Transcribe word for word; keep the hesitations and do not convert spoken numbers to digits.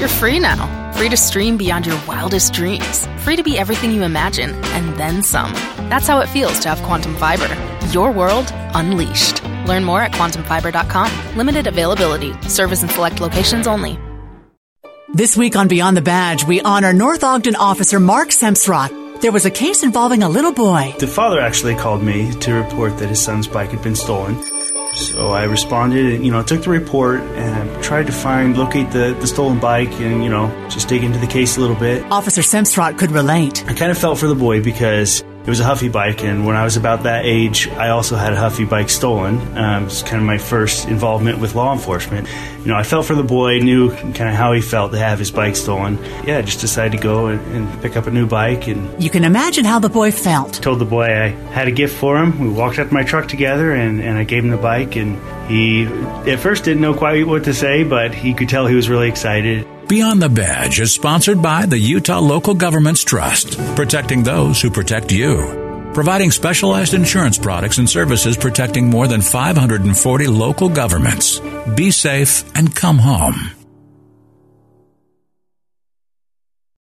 You're free now. Free to stream beyond your wildest dreams. Free to be everything you imagine, and then some. That's how it feels to have Quantum Fiber. Your world unleashed. Learn more at quantum fiber dot com. Limited availability. Service in select locations only. This week on Beyond the Badge, we honor North Ogden officer Mark Semsrott. There was a case involving a little boy. The father actually called me to report that his son's bike had been stolen. So I responded and, you know, took the report and tried to find, locate the, the stolen bike and, you know, just dig into the case a little bit. Officer Semsrott could relate. I kind of felt for the boy because it was a Huffy bike, and when I was about that age, I also had a Huffy bike stolen. Um, it was kind of my first involvement with law enforcement. You know, I felt for the boy, knew kind of how he felt to have his bike stolen. Yeah, I just decided to go and, and pick up a new bike. And you can imagine how the boy felt. Told the boy I had a gift for him. We walked out to my truck together, and, and I gave him the bike, and he at first didn't know quite what to say, but he could tell he was really excited. Beyond the Badge is sponsored by the Utah Local Governments Trust, protecting those who protect you. Providing specialized insurance products and services protecting more than five hundred forty local governments. Be safe and come home.